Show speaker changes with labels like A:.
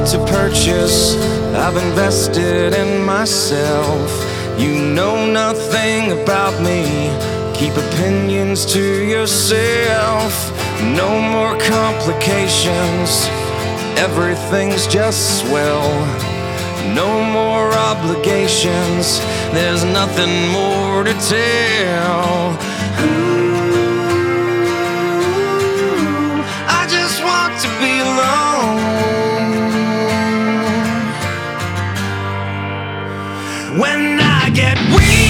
A: to purchase, I've invested in myself. You know nothing about me, keep opinions to yourself. No more complications, everything's just swell. No more obligations, there's nothing more to tell. I just want to be alone. When I get weak,